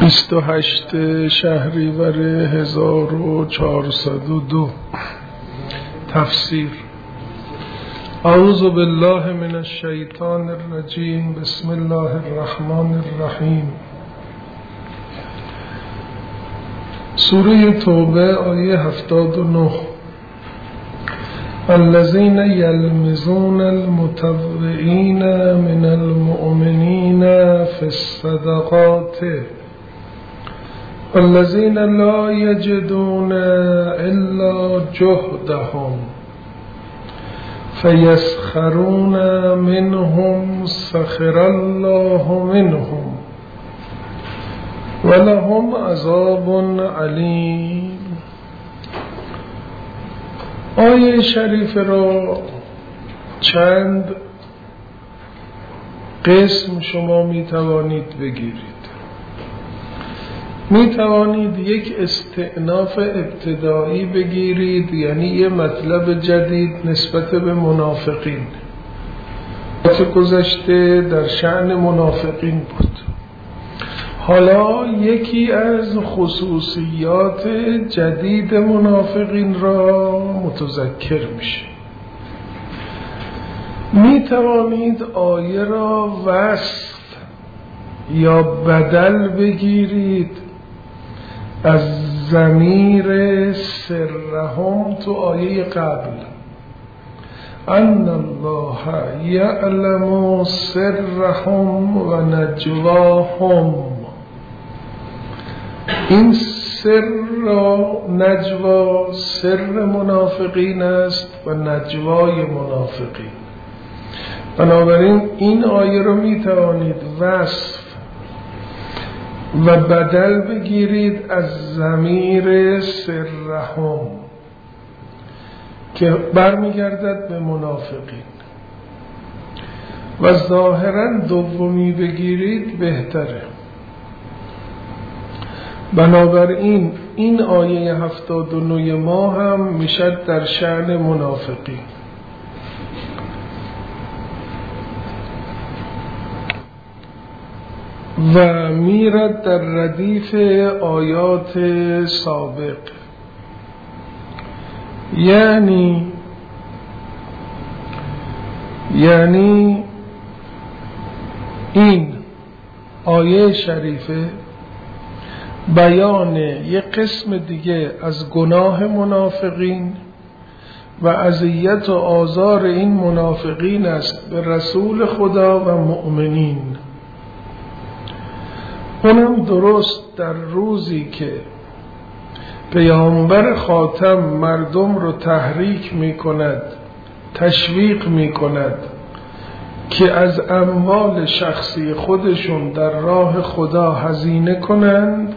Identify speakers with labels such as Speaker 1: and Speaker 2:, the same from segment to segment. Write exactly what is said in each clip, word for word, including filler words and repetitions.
Speaker 1: بیست و هشت شهریور هزار و چهارصد و دو. تفسیر. اعوذ بالله من الشیطان الرجیم. بسم الله الرحمن الرحیم. سوره توبه آیه هفتاد و نه. الذين يلمزون المتطوعين من المؤمنين في الصدقات والذين لا يجدون إلا جهدهم فيسخرون منهم سخر الله منهم ولهم عذاب علیم. آیه شریف را چند قسم شما می توانید بگیرید. می توانید یک استئناف ابتدایی بگیرید، یعنی یه مطلب جدید نسبت به منافقین. وقت گذشته در شأن منافقین بود. حالا یکی از خصوصیات جدید منافقین را متذکر میشه. می توانید آیه را وصف یا بدل بگیرید از ضمیر سرهم تو آیه قبل. ان الله یعلم سرهم و نجواهم. این سر را نجوا سر منافقین است و نجوای منافقین. بنابراین این آیه را می توانید وصف و بدل بگیرید از ضمیر سرهم که برمیگردد به منافقین، و ظاهرا دومی بگیرید بهتره. بنابراین این آیه هفتاد و نه ما هم میشد در شأن منافقین. و میرد در ردیف آیات سابق. یعنی یعنی این آیه شریفه بیان یک قسم دیگه از گناه منافقین و اذیت و آزار این منافقین است به رسول خدا و مؤمنین. اونم درست در روزی که پیامبر خاتم مردم رو تحریک می کند، تشویق می کند که از اموال شخصی خودشون در راه خدا هزینه کنند.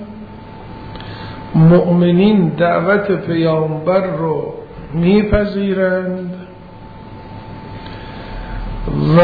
Speaker 1: مؤمنین دعوت پیامبر رو میپذیرند و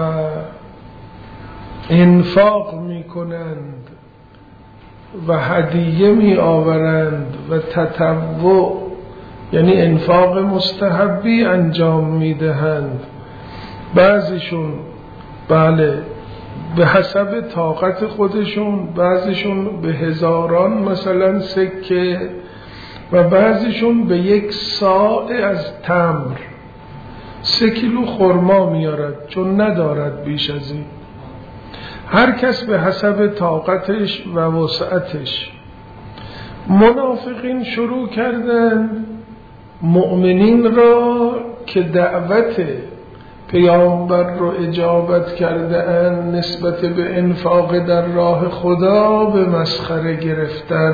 Speaker 1: انفاق میکنند و هدیه می آورند و تطوع یعنی انفاق مستحبی انجام میدهند. بعضیشون بله به حسب طاقت خودشون، بعضیشون به هزاران مثلا سکه و بعضیشون به یک صاع از تمر. سه کیلو خرما میارد چون ندارد بیش از این. هر کس به حسب طاقتش و وسعتش. منافقین شروع کردن مؤمنین را که دعوت پیامبر رو اجابت کرده اند نسبت به انفاق در راه خدا به مسخره گرفتن.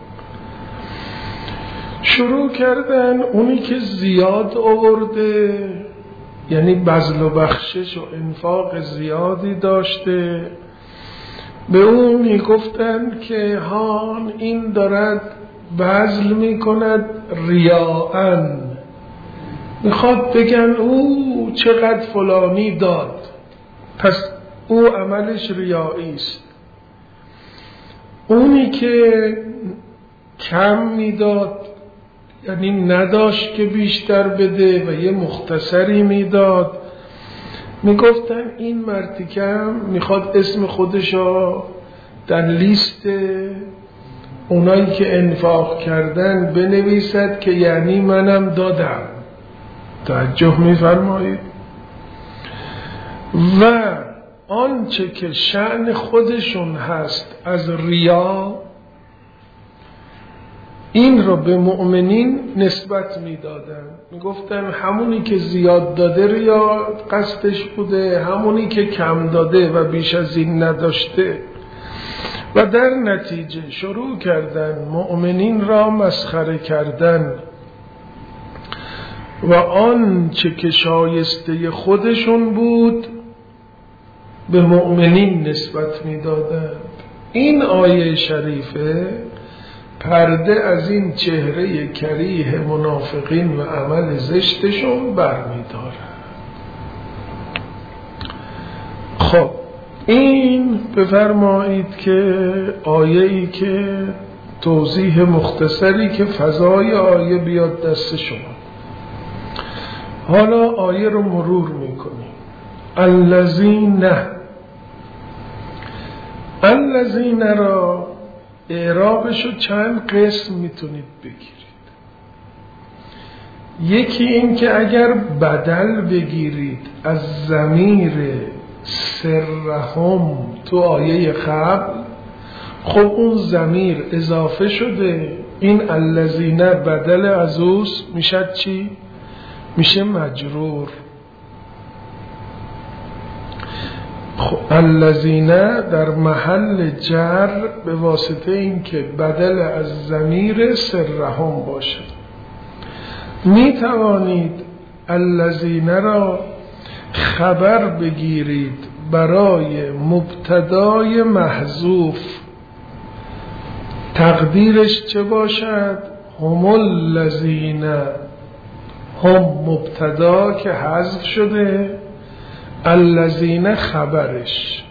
Speaker 1: شروع کردن اونی که زیاد آورده، یعنی بذل و بخشش و انفاق زیادی داشته، به اون می گفتن که هان این دارد بذل می کند ریاءً، میخواد بگن او چقدر فلانی داد، پس او عملش ریایی است. اونی که کم میداد یعنی نداشت که بیشتر بده و یه مختصری میداد، میگفتن این مرتکم میخواد اسم خودشو در لیست اونایی که انفاق کردن بنویسد که یعنی منم دادم. توجه می‌فرمایید؟ و آنچه که شأن خودشون هست از ریا، این رو به مؤمنین نسبت میدادن، میگفتن همونی که زیاد داده ریا قصدش بوده، همونی که کم داده و بیش از این نداشته. و در نتیجه شروع کردن مؤمنین را مسخره کردن و آنچه که شایسته خودشون بود به مؤمنین نسبت میدادند. این آیه شریفه پرده از این چهره کریه منافقین و عمل زشتشون برمی‌داره. خب این بفرمایید که آیه‌ای که توضیح مختصری که فضای آیه بیاد دست شما. حالا آیه رو مرور میکنیم. الذین الذین را اعرابشو چند قسم میتونید بگیرید. یکی این که اگر بدل بگیرید از ضمیر سرهم تو آیه قبل، خب اون ضمیر اضافه شده، این الذین بدل از اوست، میشه چی؟ میشه مجرور. خب الذین در محل جر به واسطه این که بدل از ضمیر سرهم باشه. می توانید الذین را خبر بگیرید برای مبتدای محذوف، تقدیرش چه باشد؟ هم الذین، هم مبتدا که حذف شده، الذین خبرش.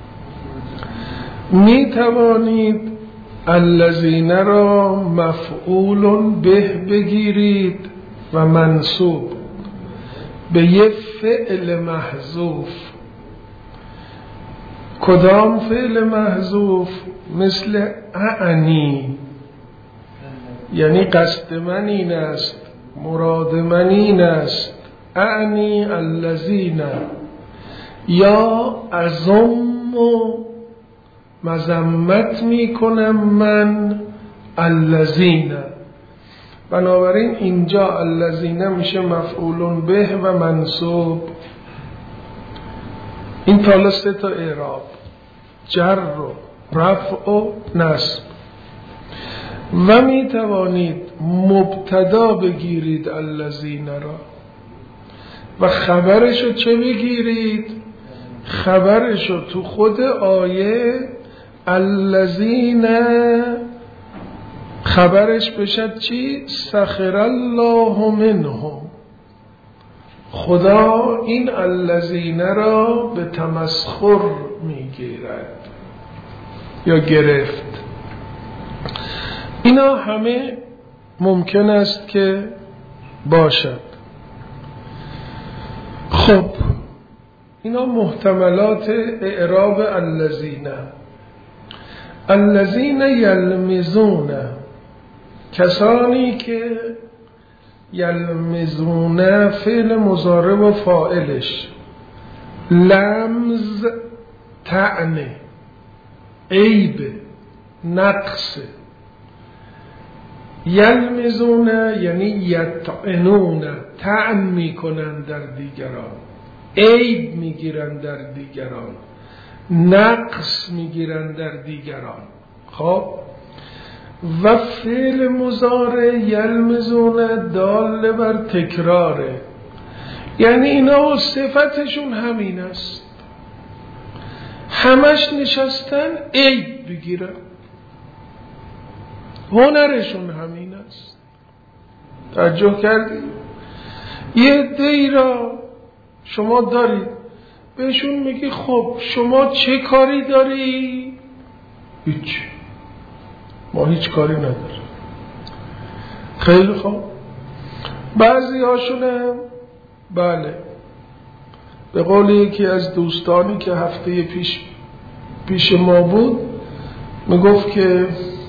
Speaker 1: می توانید الذین را مفعول به بگیرید و منصوب به یک فعل محذوف. کدام فعل محذوف؟ مثل اعنی، یعنی قصد من این است، مراد من این است، اعنی الذین، یا ازم و مذمت می کنم من الذین. بنابراین اینجا الذین میشه مفعول به و منصوب. این تا سه تا اعراب، جر و رفع و نصب. و می توانید مبتدا بگیرید الذین را و خبرشو چه بگیرید؟ خبرشو تو خود آیه الذین خبرش بشد چی؟ سخر الله منهم، خدا این الذین را به تمسخر میگیرد یا گرفت. اینا همه ممکن است که باشد. خب اینا محتملات اعراب الذین. الذین یلمزون، کسانی که یلمزون فعل مضارع و فاعلش، لمز طعنه، عیب، نقص. یلمزون یعنی یطعنون، طعن میکنن در دیگران، عیب میگیرن در دیگران، نقص میگیرن در دیگران. خب و فعل مضارع یلمزون دال بر تکراره، یعنی اینا صفتشون همین است، همش نشستن عیب بگیرن، هنرشون همین است. توجه کردید؟ یه عده‌ای را شما دارید بهشون میگی خب شما چه کاری داری؟ هیچ، ما هیچ کاری نداریم. خیلی خوب. بعضی هاشونم بله، به قول یکی از دوستانی که هفته پیش پیش ما بود، میگفت که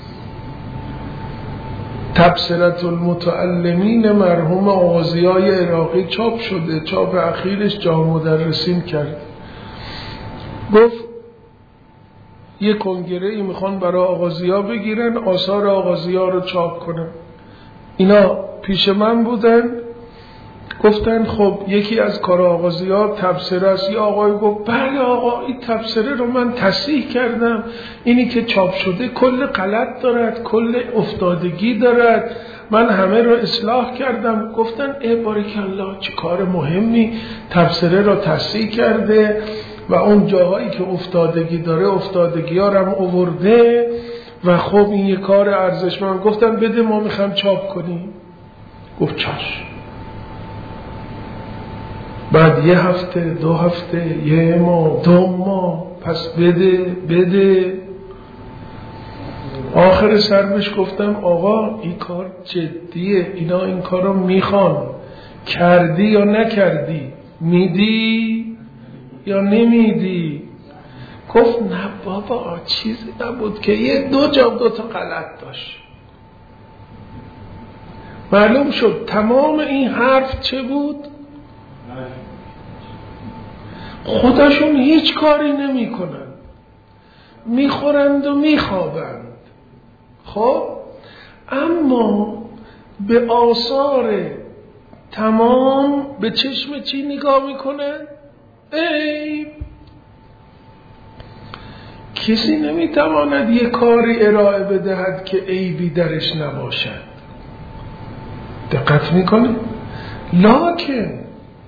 Speaker 1: تبصرة المتعلمین مرحوم آغازیای عراقی چاپ شده، چاپ اخیرش جامع مدرسین کرد. گفت یه کنگره‌ای میخوان برای آغازیا بگیرن، آثار آغازیا رو چاپ کنن. اینا پیش من بودن، گفتن خب یکی از کار آغازیا تبصره است. یه آقای گفت بله آقا این تبصره رو من تصحیح کردم، اینی که چاپ شده کل غلط دارد، کل افتادگی دارد، من همه رو اصلاح کردم. گفتن ای باریکالله چه کار مهمی، تبصره رو تصحیح کرده و اون جاهایی که افتادگی داره افتادگی ها رو هم آورده و خب این یه کار ارزشمند. گفتن بده ما میخوام چاپ کنیم. گفت چشم. بعد یه هفته، دو هفته، یه ماه، دو ماه، پس بده بده. آخر سرمش گفتم آقا این کار جدیه، اینا این کار رو میخوان، کردی یا نکردی، میدی یا نمیدی؟ گفت نه بابا چیزی نبود که یه دو جا دو تا غلط داشت. معلوم شد تمام این حرف چه بود؟ خودشون هیچ کاری نمی کنن، میخورند و میخوابند. خب اما به آثار تمام به چشم چی نگاه میکنن؟ عیب. کسی نمیتواند یه کاری ارائه بدهد که عیبی درش نباشد. دقت میکنه؟ لکن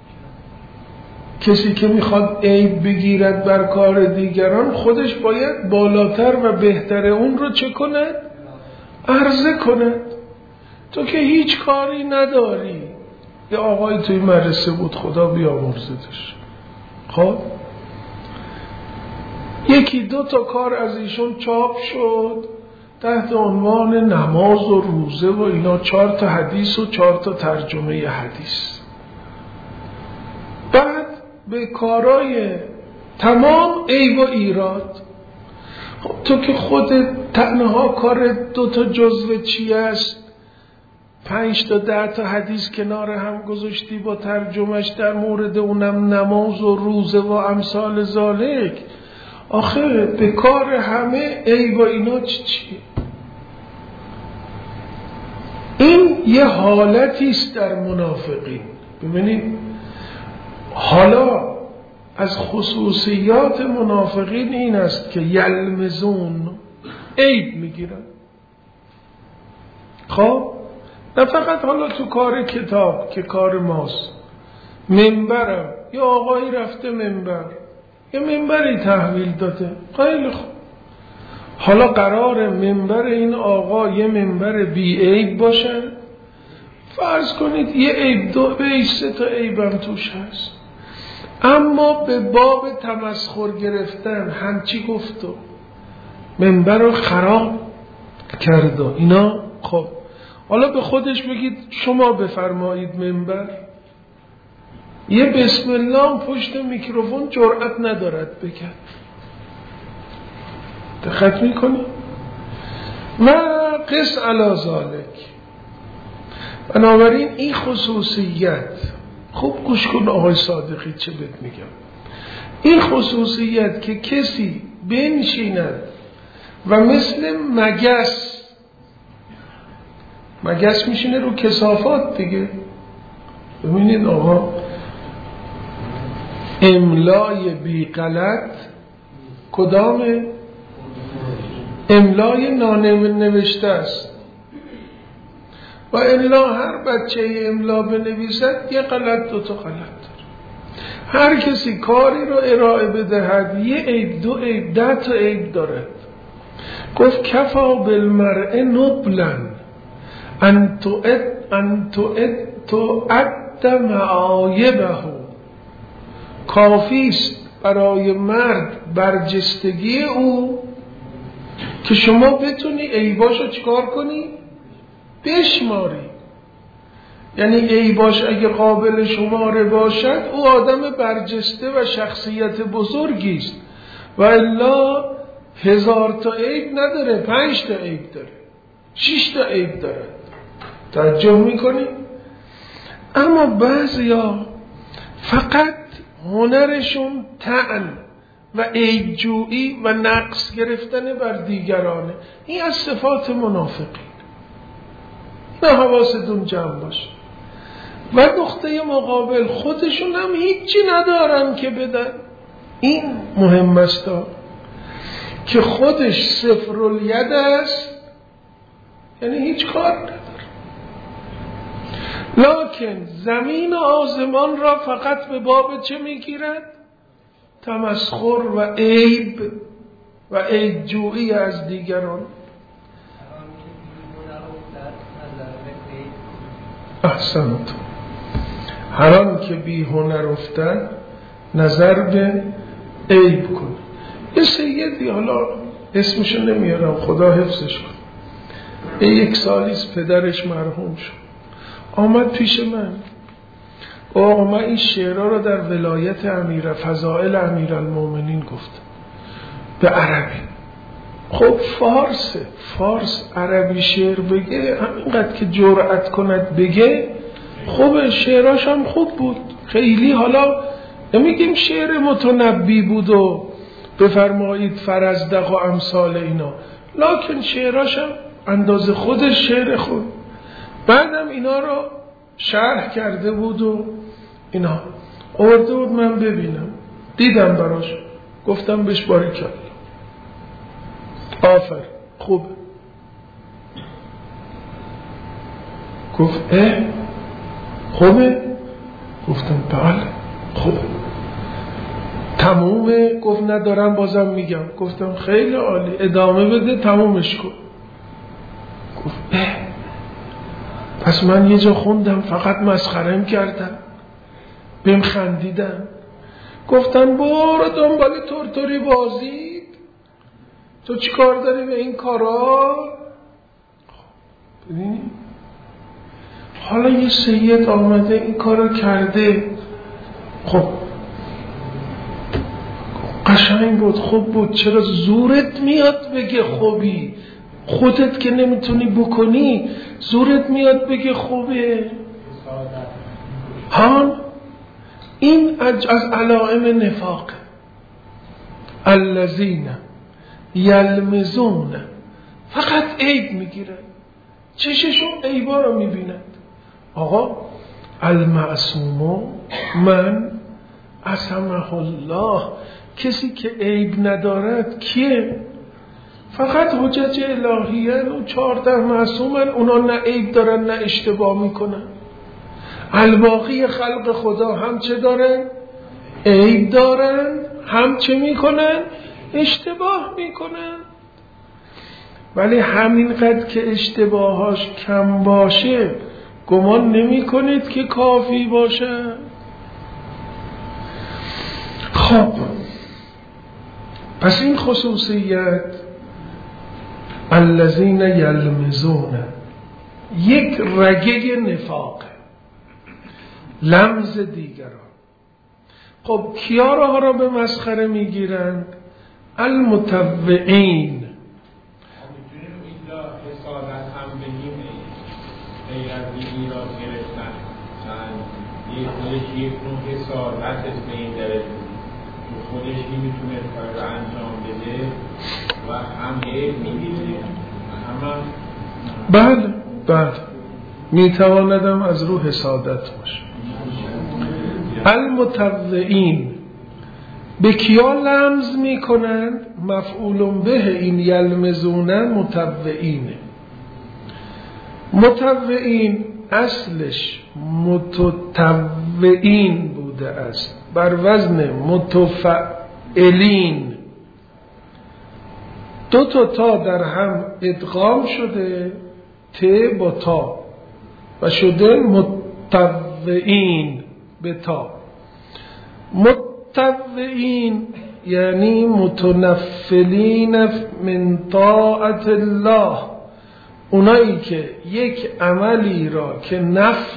Speaker 1: کسی که میخواد عیب بگیرد بر کار دیگران خودش باید بالاتر و بهتر اون رو چه کند؟ عرضه کند. تو که هیچ کاری نداری. یه آقای توی مدرسه بود، خدا بیامرزدش. خب یکی دو تا کار از ایشون چاپ شد تحت عنوان نماز و روزه و اینا، چهار تا حدیث و چهار تا ترجمه حدیث. بعد به کارای تمام عیب و ایراد. خب تو که خودت تنها کار دو تا جزوه چی است؟ پنج تا ده تا حدیث کنار هم گذاشتی با ترجمهش در مورد اونم نماز و روزه و امثال ذالک. آخه به کار همه عیب و اینا چی چی؟ این یه حالتی است در منافقین. ببینید حالا از خصوصیات منافقین این است که یلمزون، عیب میگیرن. خب نه فقط حالا تو کار کتاب که کار ماست، منبرم یا آقایی رفته منبر یه منبری تحویل داده، خیلی خوب، حالا قرار منبر این آقا یه منبر بی عیب باشه؟ فرض کنید یه عیب دو به سه تا عیبم توش هست، اما به باب تمسخر گرفتن همچی گفت و منبر رو خراب کرد و اینا. خب حالا به خودش بگید شما بفرمایید منبر، یه بسم الله پشت میکروفون جرأت ندارد بگه. دقت میکنی؟ و قس علی ذالک. بنابراین این خصوصیت، خوب گوش کن آقای صادقی چه بهت میگم، این خصوصیت که کسی بنشیند و مثل مگس، مگس میشینه رو کثافات دیگه. ببینید آقا املای بی غلط کدامه؟ املای نانوشته است. و الا هر بچه املا بنویسد یه غلط دو تا غلط داره. هر کسی کاری رو ارائه بدهد یه عیب دو عیب ده تا عیب دارد. گفت کفا بالمرء نبلا ان تؤد ان تؤد تؤد معایبه. کافیست برای مرد برجستگی او که شما بتونی عیباشو چیکار کنی؟ بشماری. یعنی عیباش اگه قابل شماره باشد او آدم برجسته و شخصیت بزرگی است، و الا هزار تا عیب نداره، پنج تا عیب داره، شش تا عیب داره. توجه میکنی؟ اما بعضیا فقط هنرشون طعن و عیب جویی و نقص گرفتن بر دیگرانه. این از صفات منافقین. نه، حواستون جمع باشه. و نقطه مقابل خودشون هم هیچی ندارن که بدن. این مهم است که خودش صفر الید است، یعنی هیچ کار نداره، لکن زمین و آسمان را فقط به باب چه میگیرد؟ تمسخر و عیب و عیب جویی از دیگران. احسنت. هر آن که بی هنر افتد نظر به عیب کن. یه سیدی، حالا اسمشو نمیارم خدا حفظش کن، یک سالیست پدرش مرحوم شد، آمد پیش من، آقا من این شعرها رو در ولایت امیر فضائل امیر المومنین گفتم به عربی. خب فارسه، فارس عربی شعر بگه همینقدر که جرأت کند بگه. خب شعراش هم خوب بود خیلی، حالا نمیگیم شعر متنبی بود و بفرمایید فرزدق و امثال اینا، لکن شعراش هم اندازه خودش شعر خود. بعدم اینا رو شرح کرده بود و اینا آورده بود من ببینم، دیدم براش، گفتم بهش باریکلا، آفر، خوب. گفت اه خوبه؟ گفتم بله خوبه. تمومه؟ گفت ندارم بازم میگم. گفتم خیلی عالی، ادامه بده، تمومش کن. گفت اه پس من یه جا خوندم فقط مسخرم کردم، بهم خندیدن. گفتن برو دنبال تورتوری بازید، تو چی کار داری به این کارا؟ ببینی حالا یه سید آمده این کارو کرده، خب قشنگ بود، خوب بود، چرا زورت میاد بگه خوبی؟ خودت که نمیتونی بکنی زورت میاد بگه خوبه؟ ها این از علائم نفاق. الذین یلمزون، فقط عیب میگیرن، چششون عیبا رو میبینند. آقا المعصوم من عصمه الله، کسی که عیب ندارد کیه؟ فقط حجج الهیه و چهارده معصومن، اونا نه عیب دارن نه اشتباه میکنن. الباقی خلق خدا هم چه دارن؟ عیب دارن، هم چه میکنن؟ اشتباه میکنن. ولی همینقدر که اشتباهاش کم باشه گمان نمی کنید که کافی باشه. خب پس این خصوصیت الذین یلمزون یک رگه نفاق، لمز دیگران. خب کیا را را به مسخره میگیرند؟ المتوعین.
Speaker 2: غیر از این ایراد گرفتن یه خودش یک نوع حسادت به این درجه که خودش نمیتونه کار رو انجام بده و هم عیب میگیره و هم
Speaker 1: بله بله میتواندم از رو حسادت باشه. المتوعین به کیا لمز میکنند؟ مفعول به این یلمزونه متوعینه. متوعین اصلش متطوعین بوده است، بر وزن متفعلین. دو تا تا در هم ادغام شده، ت با تا، و شده متطوعین به تا. متطوعین یعنی متنفلین من طاعت الله، اونایی که یک عملی را که نفل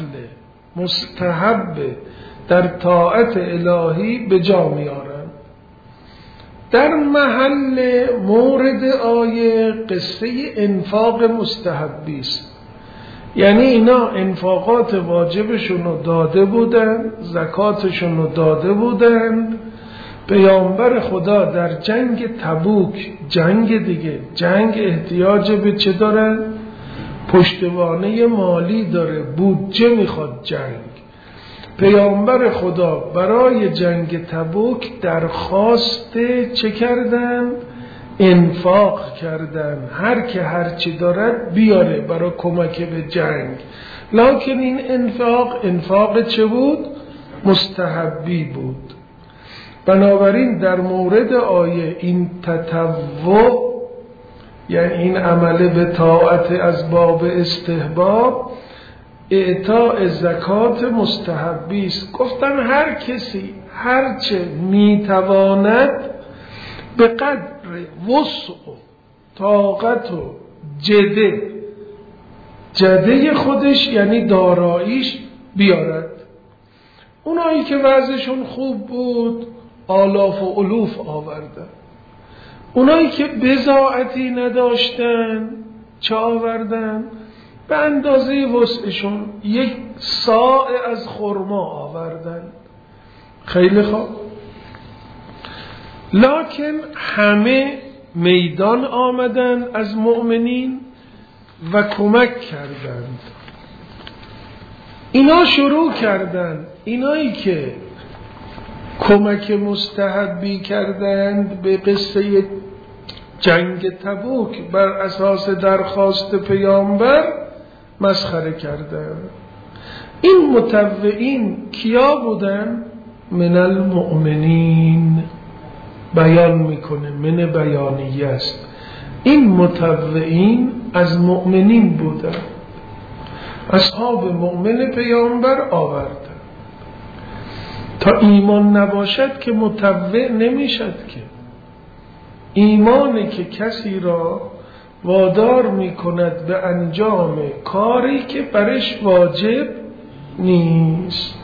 Speaker 1: مستحب در طاعت الهی به جا میارن. در محل مورد آیه قصه انفاق مستحبی است. یعنی اینا انفاقات واجبشون رو داده بودن، زکاتشون رو داده بودن. پیامبر خدا در جنگ تبوک، جنگ دیگه، جنگ احتیاج به چه داره؟ پشتوانه مالی داره، بودجه میخواد جنگ. پیامبر خدا برای جنگ تبوک درخواست چه کردن؟ انفاق کردن. هر که هر چی دارد بیاره برای کمک به جنگ. لکن این انفاق انفاق چه بود؟ مستحبی بود. بنابراین در مورد آیه این تطوع، یعنی این عمل به طاعت از باب استحباب، اعطاء زکات مستحبی است. گفتن هر کسی هرچه میتواند به قدر وسع و طاقت و جده جده خودش، یعنی داراییش، بیارد. اونایی که وضعشون خوب بود آلاف و الوف آوردن. اونایی که بضاعتی نداشتن چه آوردن؟ به اندازه وسعشون یک صاع از خرما آوردن. خیلی خوب. لکن همه میدان آمدن از مؤمنین و کمک کردند. اینا شروع کردند، اینایی که کمک مستحبی کردند به قصه جنگ تبوک بر اساس درخواست پیامبر مسخره کردند. این متطوعین کیا بودن؟ من المؤمنین. بیان میکنه، من بیانیه است. این متطوعین از مؤمنین بودن، اصحاب مؤمن پیامبر آوردن. تا ایمان نباشد که متطوع نمیشد. که ایمانی که کسی را وادار میکند به انجام کاری که برش واجب نیست.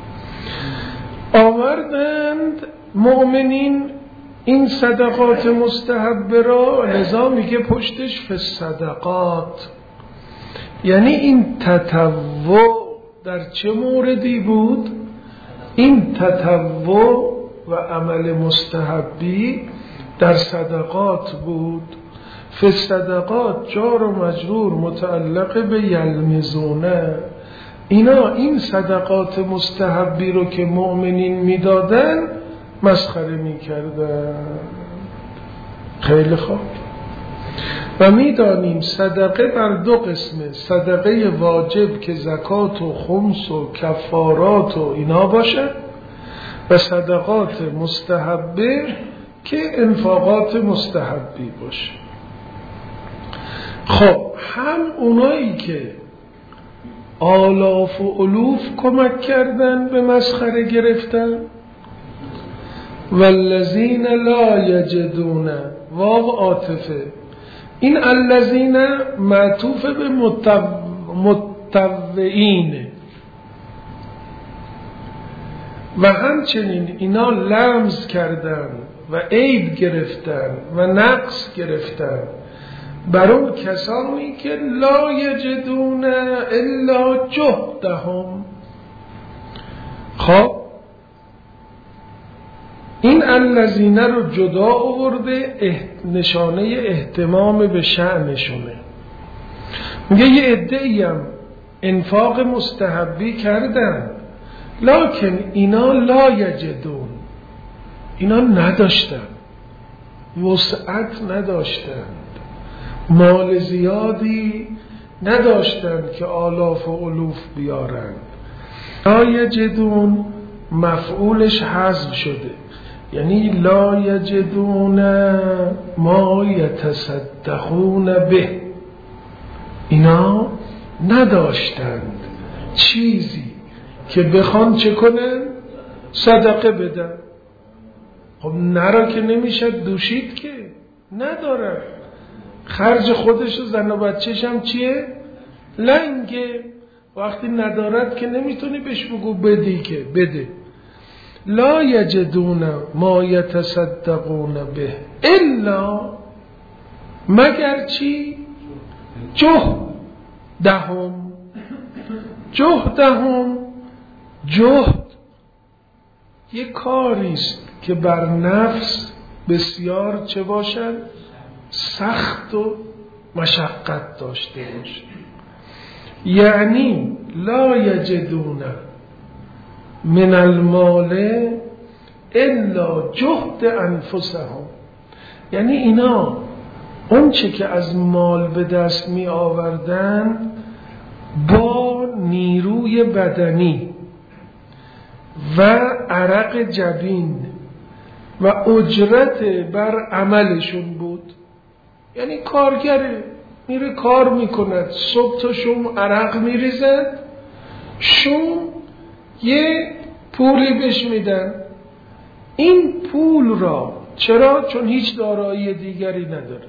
Speaker 1: آوردند مؤمنین این صدقات مستحبه را، لذا میگه پشتش فی الصدقات. یعنی این تطوع در چه موردی بود؟ این تطوع و عمل مستحبی در صدقات بود. فی الصدقات جار و مجرور متعلق به یلمزونه. اینا این صدقات مستحبی رو که مؤمنین میدادن مسخره میکردن. خیلی خوب. و میدانیم صدقه بر دو قسمه، صدقه واجب که زکات و خمس و کفارات و اینا باشه، و صدقات مستحبه که انفاقات مستحبی باشه. خب هم اونایی که آلاف و الوف کمک کردن به مسخره گرفتن، والذین لا یجدون، واو عاطفه. این الذین معطوف به متطوعین و همچنین اینا لمز کردن و عیب گرفتن و نقص گرفتن بر اون کسانی که لا یجدون الا جهدهم. خب این الذین رو جدا آورده، نشانه اهتمام به شأنشونه. میگه یه عده‌ای هم انفاق مستحبی کردن، لکن اینا لا یجدون، اینا نداشتن، وسعت نداشتند، مال زیادی نداشتند که آلاف و الوف بیارند. لا یجدون مفعولش حذف شده، یعنی لا یجدون ما یتصدقون به، اینا نداشتند چیزی که بخوان چه کنن؟ صدقه بدن. خب نرا که نمیشد دوشید، که ندارن، خرج خودش و زن و بچهش هم چیه؟ لنگه. وقتی ندارد که نمیتونی بهش بگو بدی که بده. لا یجدون ما یتصدقون به الا مگر چی؟ جهدهم. جهدهم، جهد یک کاریست که بر نفس بسیار چه باشد؟ سخت و مشقت داشته باشد. یعنی لا یجدون من المال الا جهد انفسهم، یعنی اینا اون چه که از مال به دست می آوردن با نیروی بدنی و عرق جبین و اجرت بر عملشون بود. یعنی کارگره میره کار میکند، صبح تا شوم عرق میریزد، شوم یه پولی بهش میدن. این پول را چرا؟ چون هیچ دارایی دیگری نداره.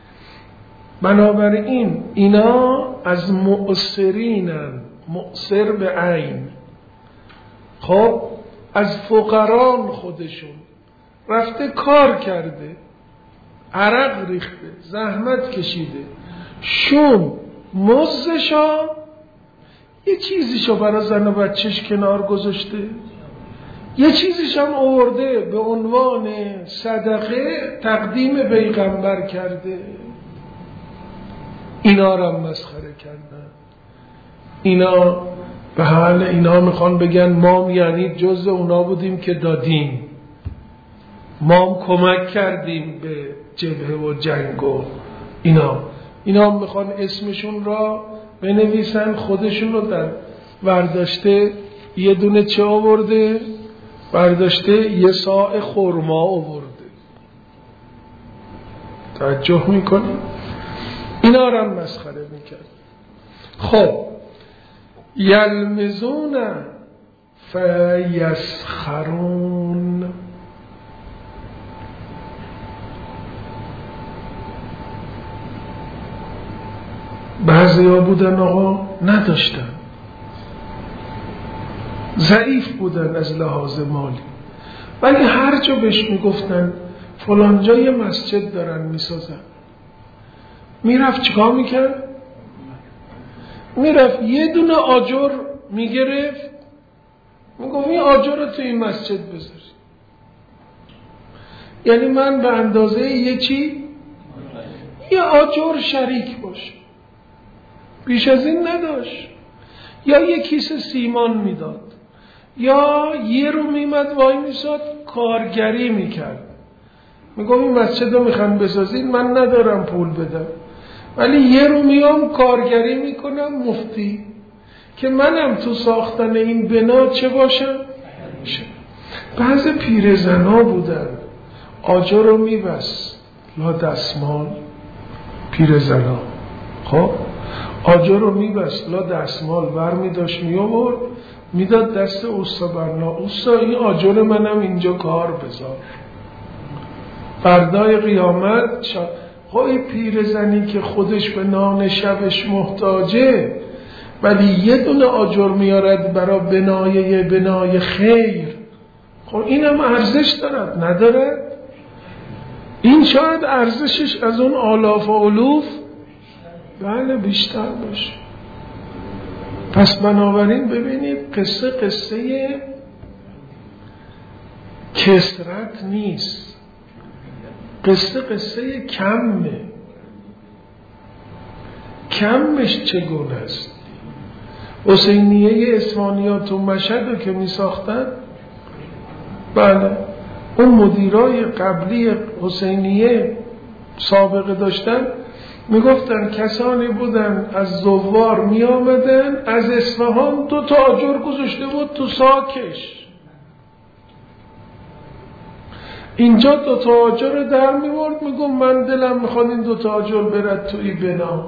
Speaker 1: بنابراین اینا از مؤثرینن، مؤثر به عین. خب از فقران خودشون رفته کار کرده، عرق ریخته، زحمت کشیده، شوم مزدشا یه چیزیشو برای زن و بچهش کنار گذاشته، یه چیزیش هم آورده به عنوان صدقه تقدیم پیغمبر کرده. اینا رو هم مسخره کردن. اینا به حال اینا میخوان بگن ما یعنی جز اونا بودیم که دادیم، ما هم کمک کردیم به جبهه و جنگ و اینا. اینا هم میخوان اسمشون را بنویسن، خودشون رو در برداشته یه دونه چه آورده؟ برداشته یه صاع خرما آورده. توجه میکنی؟ اینا را هم مسخره میکرد. خب یلمزون فیسخرون، بعضی ها بودن آقا نداشتن، ضعیف بودن از لحاظ مالی، ولی هر جا بهش میگفتن فلان جا یه مسجد دارن میسازن، میرفت چیکار میکرد؟ میرفت یه دونه آجر میگرفت، میگفت این آجر رو تو این مسجد بذار. یعنی من به اندازه یه چی؟ یه آجر شریک باشه، بیش از این نداشت. یا یه کیسه سیمان میداد، یا یه رو میمد وای میساد کارگری میکرد، میگم این مسجد رو میخوان بسازین، من ندارم پول بدم، ولی یه رو میام کارگری میکنم مفتی که منم تو ساختن این بنا چه باشم. بعض پیرزنا بودن آجر رو میبست لا دستمال، پیرزنا خب آجر رو میبست لا دستمال، بر میداشت میابرد میداد دست اوستا برنا، اوستا این آجر منم اینجا کار بذار. فردای قیامت شا... خواهی پیرزنی که خودش به نان شبش محتاجه ولی یه دونه آجر میارد برای بنای بنای خیر، خب اینم ارزش دارد ندارد؟ این شاید ارزشش از اون آلاف و الوف بله بیشتر باشه. پس بنابراین ببینید قصه قصه کثرت نیست، قصه قصه کمه. کمش چگونه است؟ حسینیه اصفهانیات و مشهد رو که می ساختن، بله اون مدیرای قبلی حسینیه سابقه داشتن، می گفتن کسانی بودن از زوار می آمدن از اصفهان دو تا آجر گذاشته بود تو ساکش، اینجا دو تا آجر رو در می برد، می گفت من دلم می خواد این دو تا آجر برد توی بنا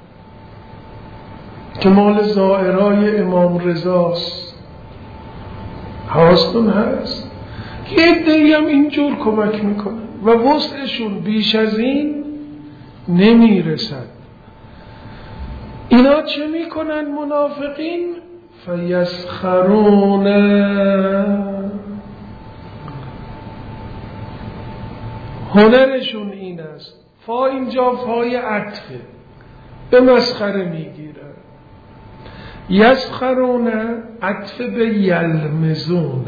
Speaker 1: که مال زائرای امام رضاست. حواستون هست که عده‌ای هم اینجور کمک میکنن و وسعشون بیش از این نمیرسد. اینا چه میکنن منافقین؟ فیسخرون، هنرشون این است. فا اینجا فای عطفه، به مسخره میگیرن. یسخرون عطف به یلمزون.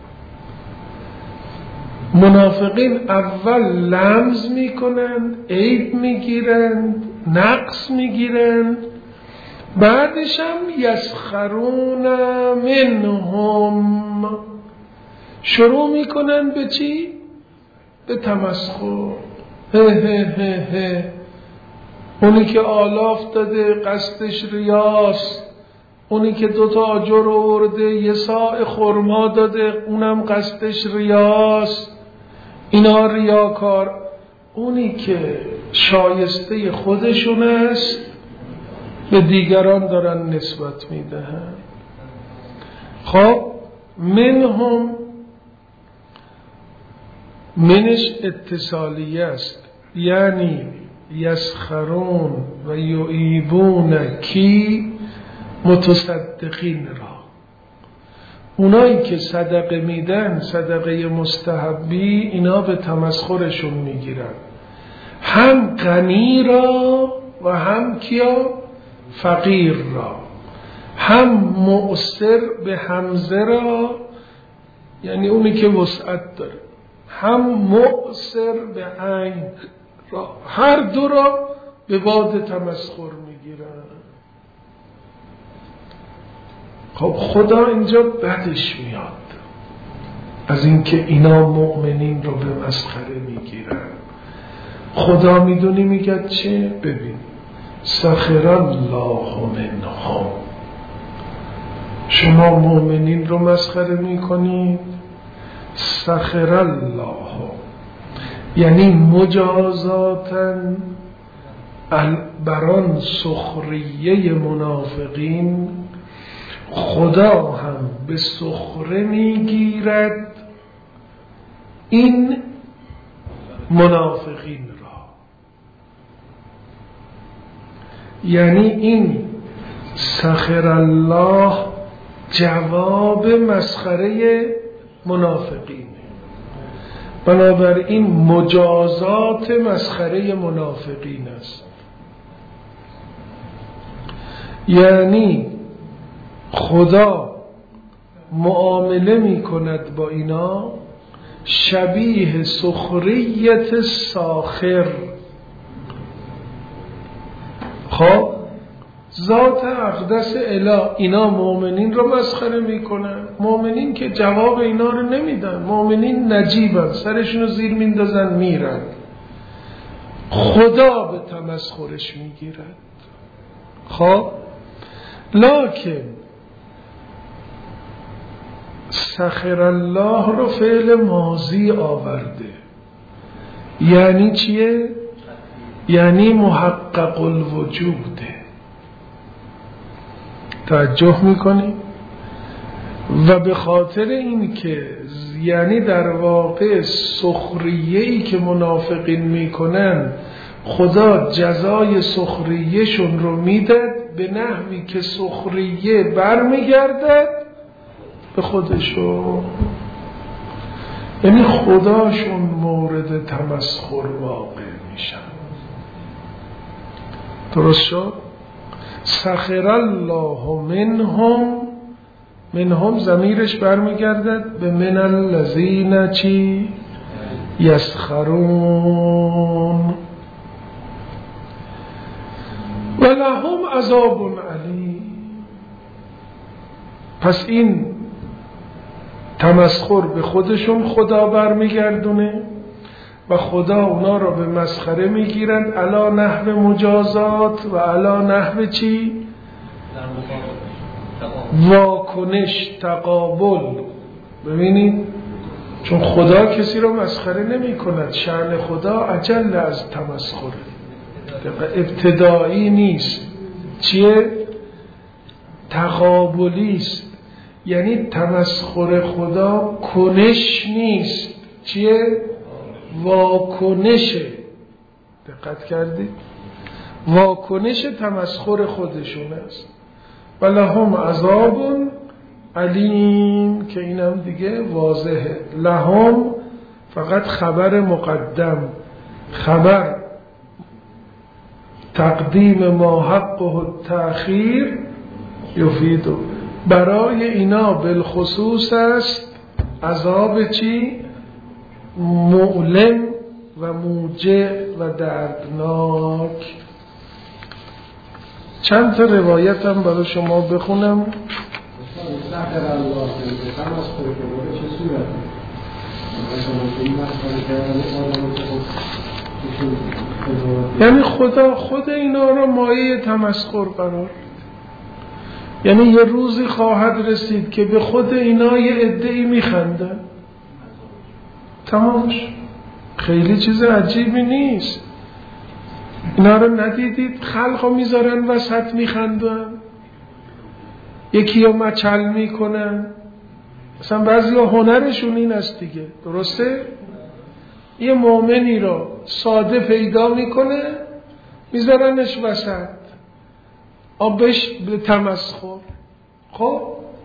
Speaker 1: منافقین اول لمز میکنند، عیب میگیرند، نقص میگیرند، بعدش هم یسخرون منهم، شروع میکنن به چی؟ به تمسخر. هه هه هه هه. اونی که آلاف داده قصدش ریاست، اونی که دوتا آجر آورده یه صاع خرما داده اونم قصدش ریاست، اینا ریاکار. اونی که شایسته خودشون است به دیگران دارن نسبت میدهن. خب منهم، منش اتصالیه است، یعنی یسخرون و یعیبون کی؟ متصدقین را. اونایی که صدقه میدن، صدقه مستحبی، اینا به تمسخرشون میگیرن، هم غنی را و هم کیا؟ فقیر را. هم مؤثر به همزه را، یعنی اونی که وسعت داره، هم مؤثر به عین را، هر دو را به باد تمسخر میگیرن. خب خدا اینجا بدش میاد از اینکه اینا مؤمنین رو به مسخره میگیرن. خدا میدونی میگه چه؟ ببین، سخر الله منهم، شما مؤمنین رو مسخره میکنید. سخر الله یعنی مجازاتاً بران سخریه منافقین، خدا هم به سخره میگیرد این منافقین را. یعنی این سخر الله جواب مسخره منافقین، بنابراین مجازات مسخره منافقین است. یعنی خدا معامله می کند با اینا شبیه سخریت ساخر. خب ذات اقدس اله اینا مؤمنین رو مسخره میکنن، مؤمنین که جواب اینا رو نمیدن، مؤمنین نجیبن، سرشون رو زیر میندازن میرن، خدا به تمسخرش میگیرد. خب لکن سخر الله رو فعل ماضی آورده، یعنی چیه؟ یعنی محقق الوجوده. توجه میکنی؟ و به خاطر این که یعنی در واقع سخریه‌ای که منافقین میکنن خدا جزای سخریه‌شون رو میداد به نحوی که سخریه برمیگردد به خودشون، یعنی خداشون مورد تمسخر واقع میشن. درست شد؟ سخر الله منهم، منهم ضمیرش برمیگردد به من الذین چی؟ یسخرون. و لهم عذاب علیم. پس این تمسخر به خودشون خدا برمیگردونه و خدا اونا را به مسخره میگیرند علا نحو مجازات و علا نحو چی؟ واکنش، تقابل. ببینید چون خدا کسی را مسخره نمی کند، شأن خدا اجل از تمسخر، ابتدایی نیست، چیه؟ تقابلی است. یعنی تمسخر خدا کنش نیست، چیه؟ واکنشه. دقت کردید؟ واکنش تمسخر خودشون است. ولهم عذاب علیم که اینم دیگه واضحه. لهم فقط خبر مقدم، خبر تقدیم ما حقه التأخیر یفیدو، برای اینا بالخصوص است عذاب چی؟ مؤلم و موجع و دردناک. چند تا روایت هم برای شما بخونم. یعنی خدا خود اینا را مایه تمسخر قرار، یعنی یه روزی خواهد رسید که به خود اینا یه عده‌ای میخندن، تمامش. خیلی چیز عجیبی نیست. اینا رو ندیدید خلق رو میذارن وسط میخندن، یکی رو مچل میکنن، مثلا بعضی ها هنرشون این است دیگه، درسته؟ یه مؤمنی رو ساده پیدا میکنه میذارنش وسط آبش به تمسخر. خب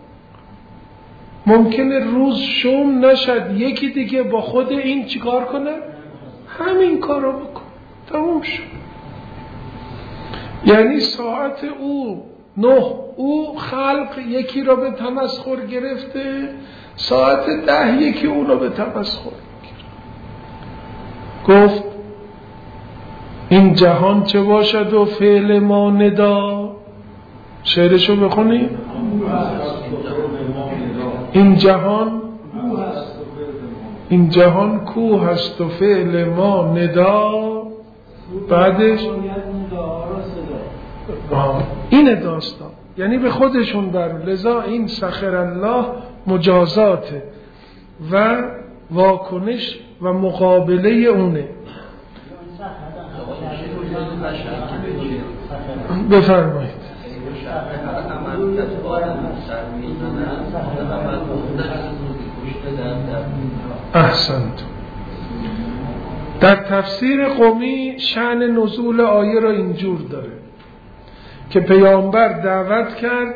Speaker 1: ممکنه روز شوم نشد یکی دیگه با خود این چیکار کنه؟ همین کارو بکن، تموم شد. یعنی ساعت او نه او خلق یکی رو به تمسخر گرفته، ساعت ده یکی اون رو به تمسخر گرفت. گفت این جهان چه باشد و فعل ما ندا. شعرشو بخونی؟ این جهان این جهان کوه است و فعل ما ندا. بعدش این داستان، یعنی به خودشون بر لذا این سخر الله مجازاته و واکنش و مقابله اونه. بفرمایید. احسنت. در تفسیر قمی شأن نزول آیه را اینجور داره که پیامبر دعوت کرد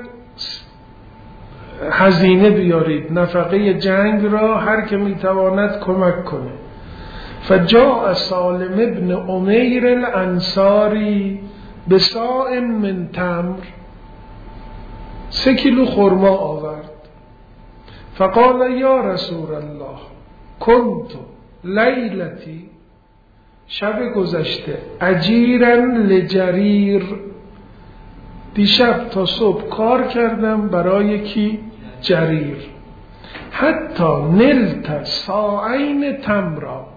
Speaker 1: هزینه بیارید، نفقه جنگ را هر که میتواند کمک کنه. فجاء سالم ابن امیر الانصاری بصاع من تمر، سه کیلو خرما آورد. فقال یا رسول الله کنت لیلتی، شب گذشته، اجیرا لجریر، دیشب تا صبح کار کردم برای کی؟ جریر. حتی نلت ساعین تمرا،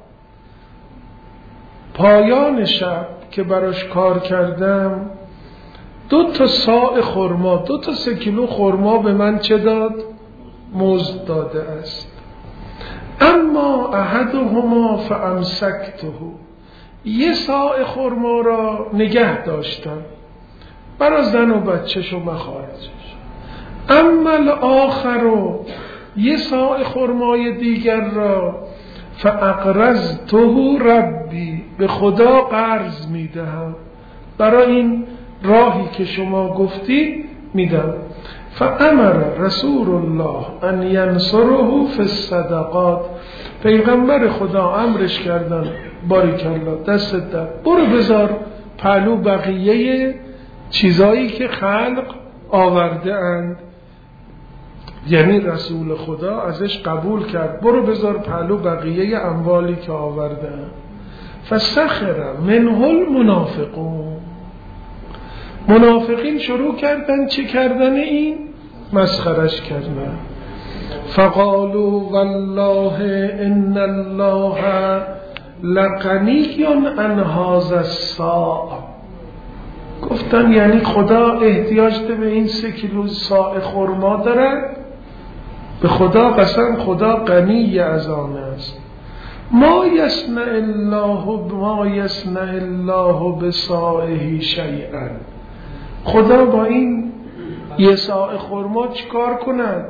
Speaker 1: پایان شب که براش کار کردم دو تا ساع خرما، دو تا سه کیلو خرما به من چه داد؟ مزد داده است. اما احدهما فامسکته، یه ساع خرما را نگه داشتم برای زن و بچه‌ش و مخارجش. اما الاخر، یه ساع خرمای دیگر را فاقرضته ربی، به خدا قرض میدهم، برای این راهی که شما گفتی میدم. فامر رسول الله ان ینصره فی الصدقات، پیغمبر خدا امرش کردن باریک الله دست در، برو بذار پهلو بقیه چیزایی که خلق آورده اند، یعنی رسول خدا ازش قبول کرد، برو بذار پهلو بقیه اموالی که آورده اند. فسخر منه المنافقون، منافقین شروع کردن چه کردن؟ این مسخرش کردن. فقالوا والله ان الله لغنی عن هذا الصاع، گفتن یعنی خدا احتیاج به این سه کیلو صاع خرما دارد؟ به خدا قسم خدا غنی از آن است. ما یصنع الله ما یصنع الله بصاعه شیئا، خدا با این یه صاع خرما چیکار کند؟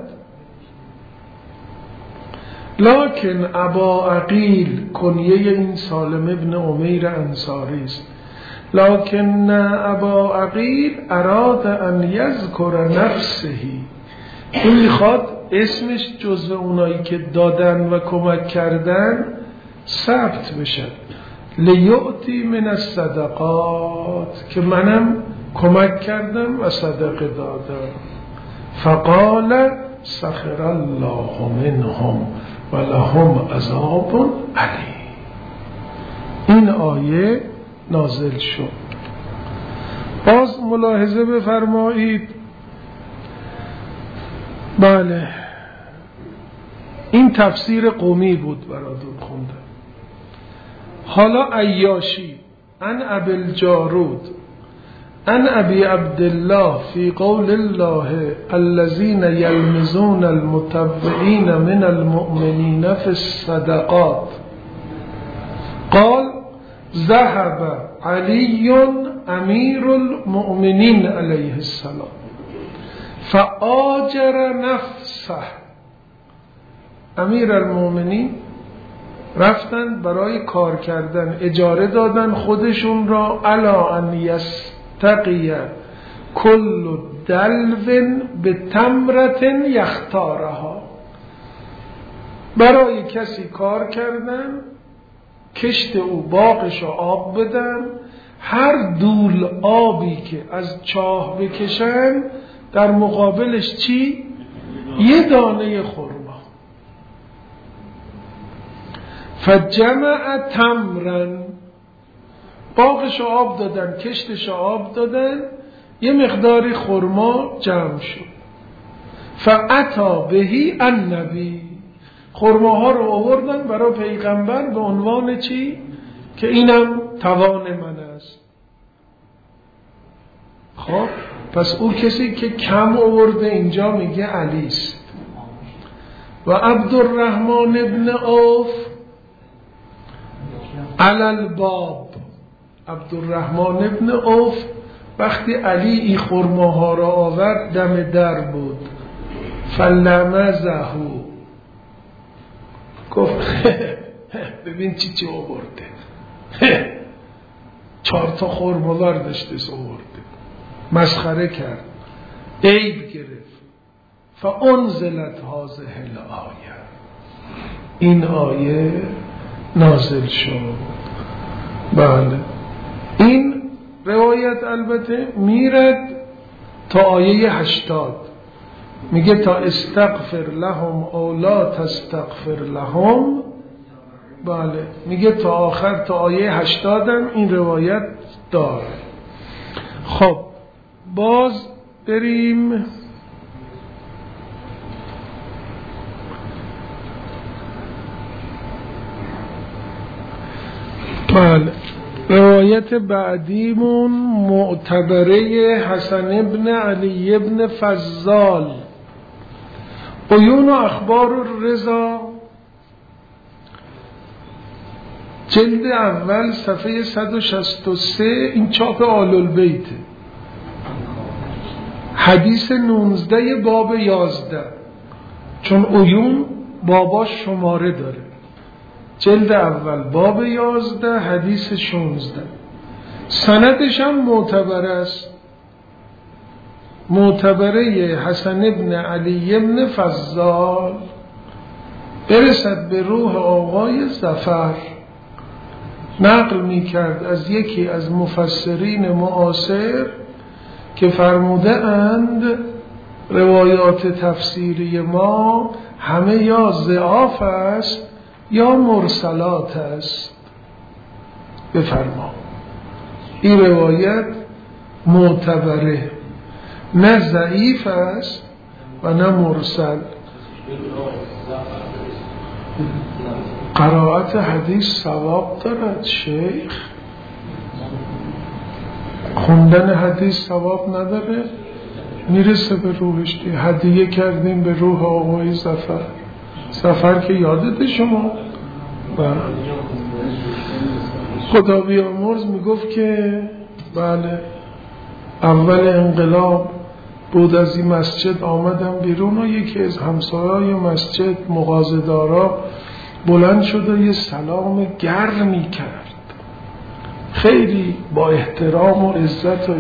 Speaker 1: لکن ابا عقیل، کنیه این سالم ابن امیر انصاری است، لکن ابا عقیل اراد ان یذکر نفسه، این میخواد اسمش جزو اونایی که دادن و کمک کردن ثبت بشد لیعطی من الصدقات، که منم کمک کردم و صدقه دادم. فقال سخر الله منهم و لهم عذاب علیم. این آیه نازل شد. باز ملاحظه بفرمایید، بله این تفسیر قومی بود براتون خوندم. حالا عیاشی ان ابی الجارود ان ابی عبدالله فی قول الله الذین یلمزون المتطوعین من المؤمنین فی الصدقات قال ذهب علی امیر المؤمنین علیه السلام فآجر نفسه. امیر المؤمنین رفتن برای کار کردن اجاره دادن خودشون را علا ان یستقی کل دلو به تمرت یختارها. برای کسی کار کردن کشت او باغش را آب بدن، هر دول آبی که از چاه بکشن در مقابلش چی؟ یه دانه خورما. فجمع تمرن، باغش آب دادن، کشتش آب دادن، یه مقداری خرما جمع شد. فعطا بهی النبی، خرماها رو آوردن برای پیغمبر به عنوان چی؟ که اینم توان من است. خب پس او کسی که کم آورده اینجا میگه علی است. و عبدالرحمن ابن عوف علی الباب، عبدالرحمن ابن عوف وقتی علی این خرماها را آورد دم در بود. فلمزه، گفت ببین چی چی آورده، چهار تا خرمالار داشته آورده، مسخره کرد، عیب گرفت. فانزلت هذه الآیه، این آیه نازل شد. بله این روایت البته میرد تا آیه هشتاد، میگه تا استغفر لهم او لا تستغفر لهم. بله میگه تا آخر، تا آیه هشتادم این روایت داره. خب باز بریم بله روایت بعدیمون معتبره حسن ابن علی ابن فضال، عیون و اخبار الرضا، جلد اول صفحه صد و شصت و سه، این چاپ آل البیت، حدیث نوزده باب یازده، چون عیون باباش شماره داره. جلد اول باب یازده حدیث شانزده. سندش هم معتبر است، معتبره حسن ابن علی ابن فضال، برسد به روح آقای ظفر. نقل می کرد از یکی از مفسرین معاصر که فرموده اند روایات تفسیری ما همه یا ضعاف است یا مرسلات است. بفرما این روایت معتبره، نه ضعیف است و نه مرسل. قرائت حدیث ثواب دارد شیخ؟ خوندن حدیث ثواب نداره؟ میرسه به روحش دی. هدیه کردیم به روح آقای ظفر. ظفر که یادت شما؟ خدا بیامرز میگفت که بله اول انقلاب بود، از این مسجد آمدم بیرون و یکی از همسایه‌های مسجد مغازه‌دارا بلند شد و یه سلام گرمی کرد، خیلی با احترام و عزت، و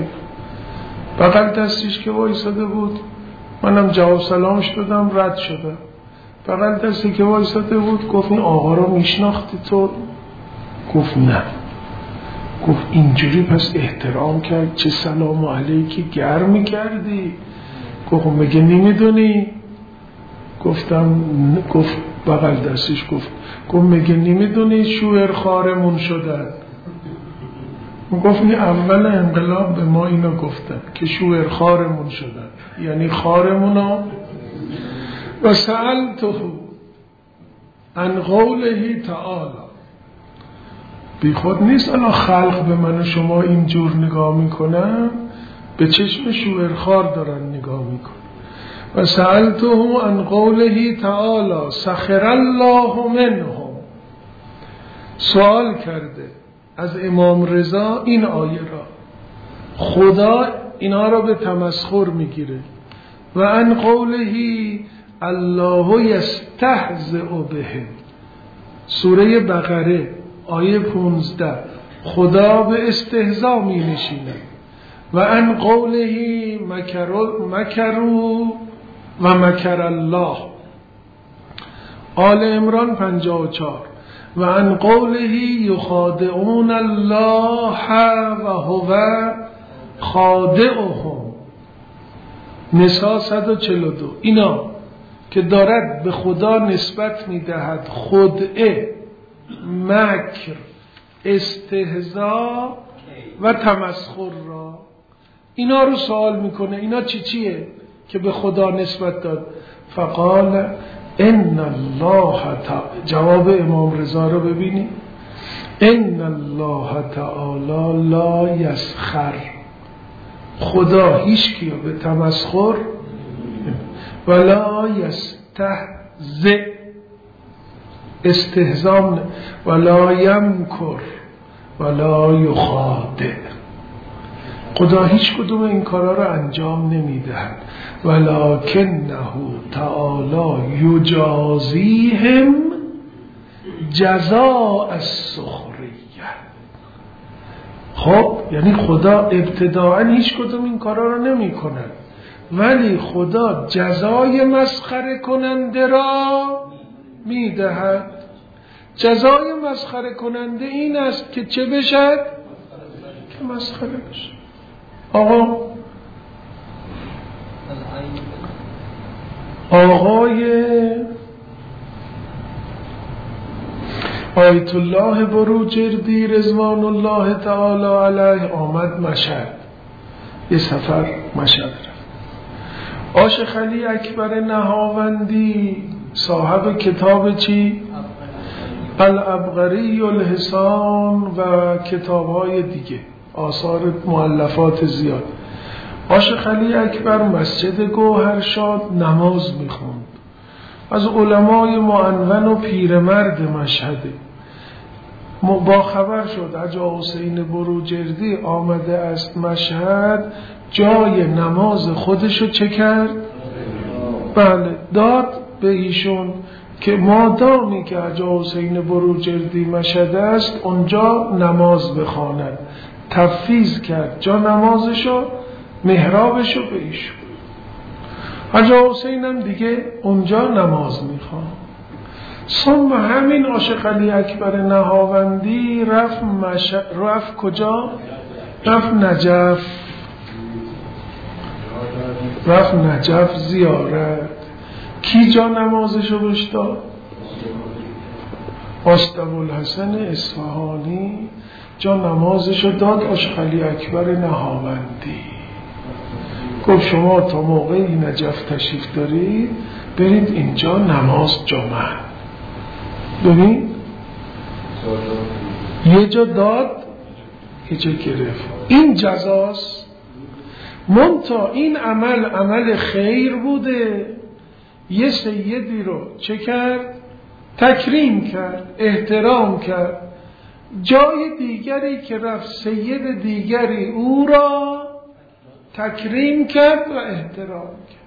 Speaker 1: بغل دستش که وایساده بود منم جواب سلامش دادم، رد شدم. بغل دستی که وایساده بود گفت این آقا رو میشناختی تو؟ گفت نه. گفت اینجوری پس احترام کرد، چه سلام علیکی گرمی کردی؟ گفت مگه نمیدونی؟ گفتم گفت بغل دستش گفت گفت مگه نمیدونی شوهر خارمون شدن؟ گفت این اول انقلاب به ما اینو گفتن که شوهر خارمون شدن، یعنی خارمونا. و سألته عن قوله تعالی، بی خود نیست الان خلق به من و شما اینجور نگاه میکنن، به چشم شوهرخوار دارن نگاه میکنن. و سألته عن قوله تعالی سخر الله منهم، سوال کرده از امام رضا این آیه را، خدا اینا را به تمسخر میگیره. و عن قوله الله یستهزئ بهم، سوره بقره آیه پونزده، خدا به استهزا می نشیند. و عن قوله مکروا و مکر الله، آل عمران پنجاه و چهار. و عن قوله یخادعون الله و هو خادعهم، نساء صد و چهل و دو. اینا که دارد به خدا نسبت می دهد خدعه، مکر، استهزا و تمسخر را، اینا رو سوال میکنه اینا چی چیه که به خدا نسبت داد. فقال ان الله تعالی، جواب امام رضا رو ببینید، ان الله تعالی لا یسخر، خدا هیچ کیو به تمسخر ولا یستهزئ، استهزام، ولا یمکر ولا یخادع، خدا هیچ کدوم این کارا رو انجام نمیدهد. ولکنه تعالی یجازیهم جزاء السخریه. خب یعنی خدا ابتداعا هیچ کدوم این کارا رو نمی کند، ولی خدا جزای مسخره کننده را می دهد. جزای مسخره کننده این است که چه بشد؟ که مسخره بشد. آقا آقای آیت الله بروجردی رضوان الله تعالی علیه آمد مشهد، یه سفر مشهد رفت. عاشق علی اکبر نهاوندی صاحب کتاب چی؟ العبقری الحسان و کتاب‌های دیگه، آثار مؤلفات زیاد. عاشق علی اکبر مسجد گوهرشاد نماز میخوند، از علمای معنون و پیرمرد مشهده. با خبر شد حاجی حسین بروجردی آمده است مشهد، جای نماز خودشو چه کرد؟ بله داد به ایشون که مادامی که حاجی حسین بروجردی مشهد است اونجا نماز بخواند. تفویض کرد جا نمازشو، محرابشو به ایشون. حاجی حسین هم دیگه اونجا نماز میخواد. ثم همین عاشق علی اکبر نهاوندی رفت مش... رفت کجا؟ رفت نجف. رفت نجف زیارت. کی جا نمازشو بشتاد؟ مصطفی اصفهانی جا نمازشو داد عاشق علی اکبر نهاوندی. گفت شما تا موقعی نجف تشریف دارید برید اینجا نماز جمعه. ببین یه جا داد یه جا گرفت. این جزاست. منتها این عمل عمل خیر بوده، یه سیدی رو چه کرد؟ تکریم کرد، احترام کرد. جای دیگری که رفت سید دیگری او را تکریم کرد و احترام کرد.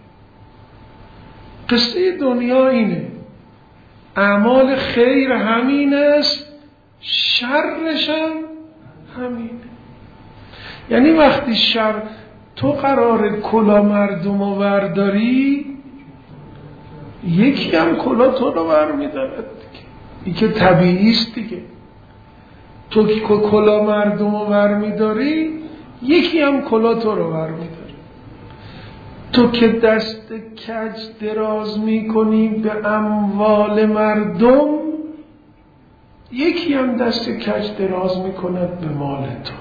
Speaker 1: قصه دنیا اینه، اعمال خیر همین است، شرش هم همینه. یعنی وقتی شر تو قرار کلا مردم و ورداری یکی هم کلا تو رو برمی‌دارد دیگه. این که طبیعی است دیگه. تو که کلا مردم رو برمی‌داری، یکی هم کلا تو رو برمی‌داره. تو که دست کج دراز می‌کنی به اموال مردم، یکی هم دست کج دراز می‌کند به مال تو.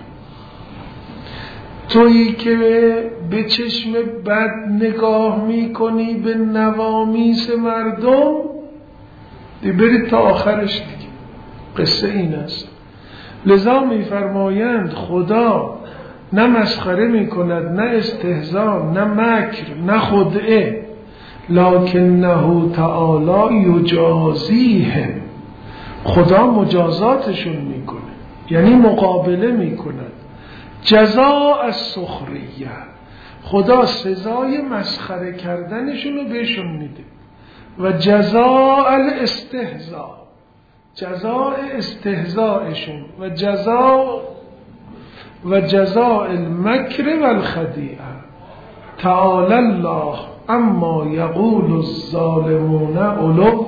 Speaker 1: تویی که به چشم بد نگاه میکنی به نوامیس مردم، دی برید تا آخرش دیگه. قصه این است. لذا میفرمایند خدا نه مسخره میکند، نه استهزا، نه مکر، نه خدعه، لکنه تعالی یجازیهم. خدا مجازاتشون میکنه، یعنی مقابله میکند. جزاء السخریه، خدا سزای مسخره کردنشون رو بهشون میده. و جزاء الاستهزاء، جزاء استهزائشون. و جزاء و جزاء المکر والخدیعه. تعالی الله اما یقول الظالمون علوا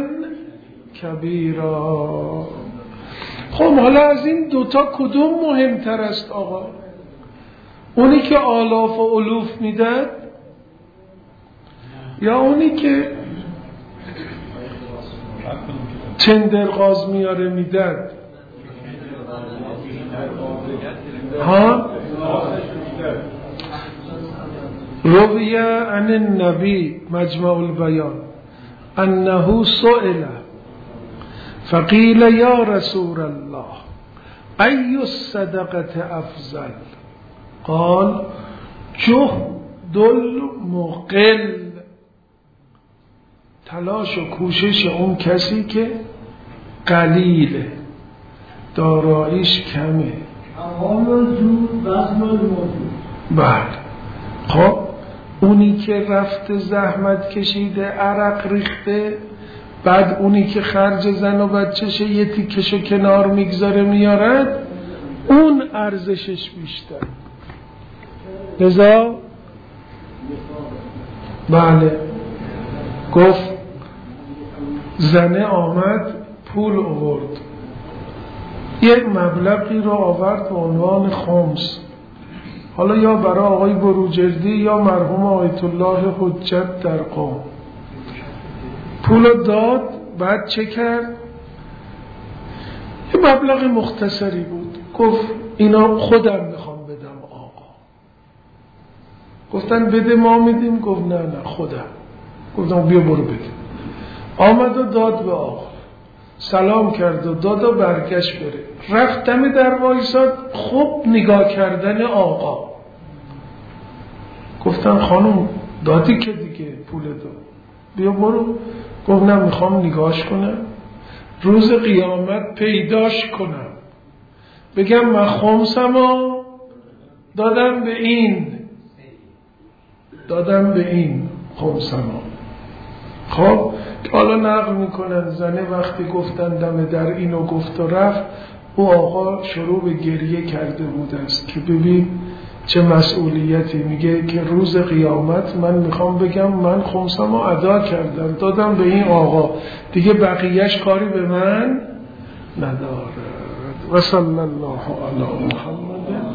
Speaker 1: کبیرا. خب حالا از این دوتا کدوم مهمتر است آقا؟ اونی که آلاف و الوف میداد یا اونی که چندرغاز میاره میداد؟ ها؟ رویه عن النبی مجمع البیان انه سئل فقیل یا رسول الله ای الصدقه افضل؟ قال جهد المقل، تلاش و کوشش اون کسی که قلیله، داراییش کمه. بله. خب اونی که رفته زحمت کشیده عرق ریخته، بعد اونی که خرج زن و بچه‌شه یه تیکشو کنار میگذاره میارد، اون ارزشش بیشتر. لذا بله گفت زنه آمد پول آورد، یک مبلغی رو آورد به عنوان خمس، حالا یا برای آقای بروجردی یا مرحوم آیت الله حجت در قم. پول داد، بعد چه کرد؟ یه مبلغ مختصری بود. گفت اینا خودم میخوام بدم آقا. گفتن بده ما میدیم. گفت نه نه خودم. گفتم بیا برو بده. آمد و داد به آقا، سلام کرد و داد و برگشت بره. رفت دم در وایساد، خوب نگاه کردن آقا. گفتن خانم دادی که دیگه پول داد، بیا برو. گفت نه میخوام نگاهش کنم، روز قیامت پیداش کنم، بگم من خمسمو دادم به این، دادم به این خمسمو. خب حالا نقل میکنن زنه وقتی گفتن دم در اینو گفت و رفت، او آقا شروع به گریه کرده بود است که ببین چه مسئولیتی. میگه که روز قیامت من میخوام بگم من خمسمو ادا کردم، دادم به این آقا، دیگه بقیهش کاری به من ندارد. و صلی الله علی محمد